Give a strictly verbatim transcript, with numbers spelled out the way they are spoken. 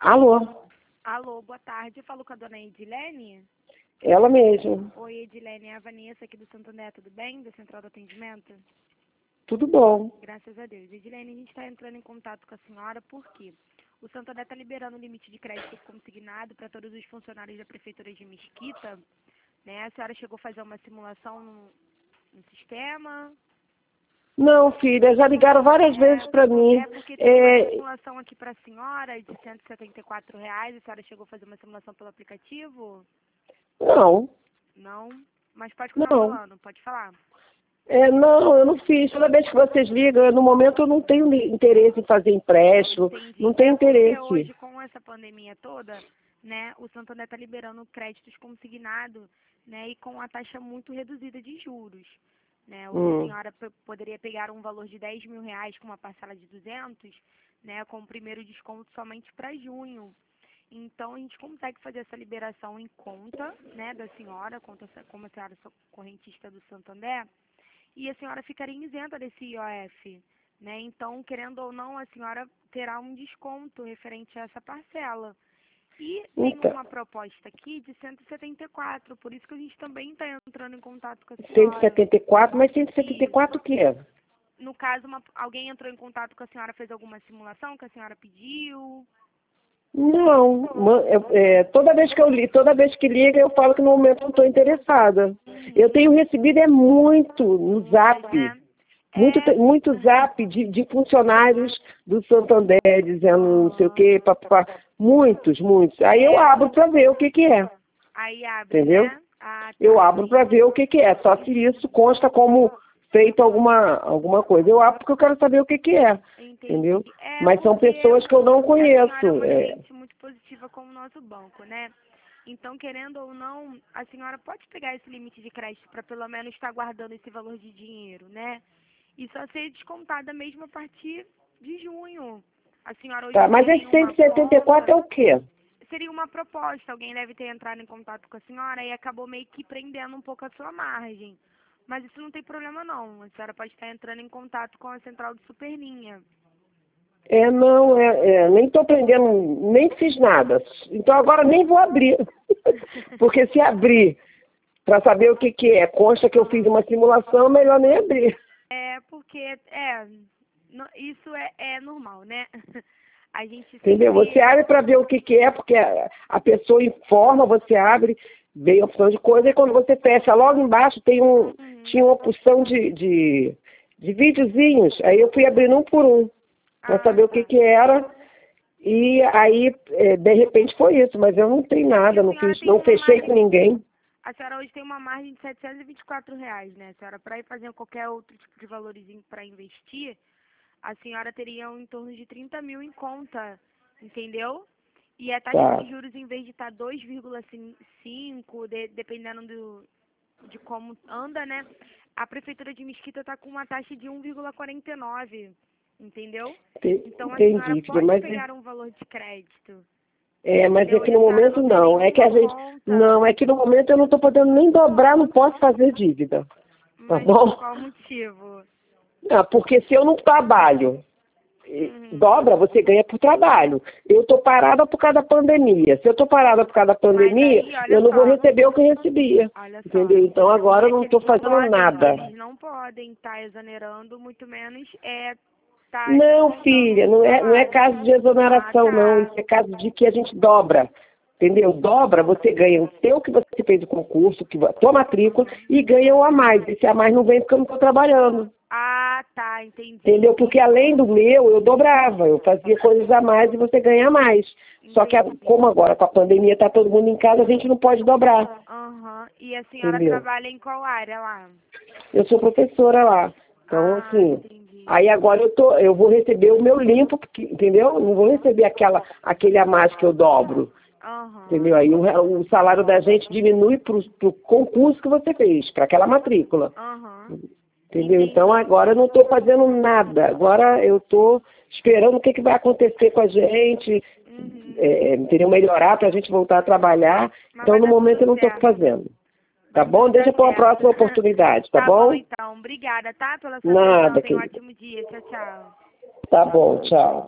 Alô? Alô, boa tarde. Eu falo com a dona Edilene? Ela mesmo. Oi, Edilene, é a Vanessa aqui do Santander, tudo bem? Da Central do Atendimento? Tudo bom. Graças a Deus. Edilene, a gente está entrando em contato com a senhora porque o Santander está liberando o limite de crédito consignado para todos os funcionários da Prefeitura de Mesquita, né? A senhora chegou a fazer uma simulação no, no sistema? Não, filha, já ligaram várias É, vezes para mim. é porque tem uma É, simulação aqui para a senhora de cento e setenta e quatro reais. A senhora chegou a fazer uma simulação pelo aplicativo? não, Não? Mas pode continuar não. falando, pode falar. É, não, eu não fiz. Toda vez que vocês ligam, no momento eu não tenho ni- interesse em fazer empréstimo, Entendi. não tenho É porque interesse. hoje, com essa pandemia toda, né, o Santander está liberando créditos consignados, né, e com a taxa muito reduzida de juros. Né? Hoje a Hum. senhora p- poderia pegar um valor de dez mil reais com uma parcela de duzentos, né, com o primeiro desconto somente para junho. Então, a gente consegue fazer essa liberação em conta, né, da senhora, conta- como a senhora é correntista do Santander, e a senhora ficaria isenta desse I O F, né? Então, querendo ou não, a senhora terá um desconto referente a essa parcela. E tem Então, uma proposta aqui de cento e setenta e quatro, por isso que a gente também está entrando em contato com a cento e senhora. setenta e quatro, mas cento e setenta e quatro o Isso. quê? No caso, uma, alguém entrou em contato com a senhora, fez alguma simulação que a senhora pediu? Não, ma- é, é, toda vez que eu li, toda vez que liga, eu falo que no momento não estou interessada. Eu tenho recebido é muito no Muitas, Zap. né? Muito, É, muito zap de, de funcionários do Santander dizendo não sei o aham. quê, papapá. Muitos, muitos. Aí eu É, abro para ver o que que é, aí abre, entendeu? né? Ah, Eu tá, abro para entendi. ver o que que é, só se isso consta como feito alguma, alguma coisa. Eu abro porque eu quero saber o que que é, Entendi. entendeu? É Mas são porque pessoas que eu não a senhora é conheço. uma É, cliente muito positiva com o nosso banco, né? Então, querendo ou não, a senhora pode pegar esse limite de crédito para pelo menos estar guardando esse valor de dinheiro, né? E só ser descontada mesmo a partir de junho. A senhora hoje tá, não mas tem esse nenhuma cento e setenta e quatro é conta. o quê? Seria uma proposta, alguém deve ter entrado em contato com a senhora e acabou meio que prendendo um pouco a sua margem. Mas isso não tem problema não. A senhora pode estar entrando em contato com a central de Superlinha. É, não, é, é, nem estou aprendendo, nem fiz nada. Então agora nem vou abrir. Porque se abrir para saber o que, que é, consta que eu fiz uma simulação, melhor nem abrir. É, porque, é, no- isso é, é normal, né? A gente Entendeu? Você sempre... abre para ver o que, que é, porque a, a pessoa informa, você abre, vem a opção de coisa, e quando você fecha, logo embaixo tem um, Uhum. tinha uma opção de, de, de videozinhos. Aí eu fui abrindo um por um, para Ah, saber o que, tá. que era. E aí, é, de repente, foi isso, mas eu não tenho É porque nada, a não senhora fiz, tem não uma fechei com margem... ninguém. A senhora hoje tem uma margem de setecentos e vinte e quatro reais, né? A senhora, para ir fazendo qualquer outro tipo de valorzinho para investir, a senhora teria um, em torno de trinta mil em conta, entendeu? E a taxa Tá. de juros, em vez de estar dois vírgula cinco, de, dependendo do, de como anda, né? A Prefeitura de Mesquita está com uma taxa de um vírgula quarenta e nove, entendeu? Ente- Então a senhora Entendi, filha, pode mas pegar um valor de crédito, é, mas é entendeu? que E a no senhora momento não tem não. É que a nenhuma gente. conta. Não, é que no momento eu não estou podendo nem dobrar, não posso fazer dívida. Tá Mas por bom? qual motivo? Ah, porque se eu não trabalho, e Uhum. dobra, você ganha por trabalho. Eu estou parada por causa da pandemia. Se eu estou parada por causa da Mas pandemia, aí, olha eu não vou só, receber o que eu recebia. olha só, Entendeu? Então aí agora eu é não que estou eles não fazendo podem, nada. eles não podem estar exonerando, muito menos é tá Não, descontando filha, o não é, não é salário. caso de Ah, exoneração, não. tá. Isso é caso de que a gente dobra. Entendeu? Dobra, você ganha o seu que você fez o concurso, que, a tua matrícula, Uhum. e ganha o a mais. Esse a mais não vem porque eu não estou trabalhando. Ah, tá, entendi. Entendeu? Porque além do meu, eu dobrava, eu fazia coisas a mais e você ganha mais. Só que a- Entendi. como agora com a pandemia está todo mundo em casa, a gente não pode dobrar. Aham. E a senhora Entendeu? trabalha em qual área lá? Eu sou professora lá. Então, Ah, assim, entendi. aí agora eu, tô, eu vou receber o meu limpo, porque, entendeu? Não vou receber aquela, aquele a mais que eu dobro. Aham. Entendeu? Aí o, o salário da gente diminui para o concurso que você fez, para aquela matrícula. Aham. Entendeu? Então Entendi. agora eu não estou fazendo nada. Agora eu estou esperando o que, que vai acontecer com a gente, Uhum. é, entendeu? Melhorar para a gente voltar a trabalhar. Mas Então vai no dar momento tudo eu não estou certo. fazendo. Tá Vai bom? tudo Deixa dar para uma certo. próxima oportunidade, tá Tá bom, bom? então. Obrigada, tá? Pela sua atenção. Nada, Tenha um querida. ótimo dia. Tchau, tchau. Tá bom, tchau.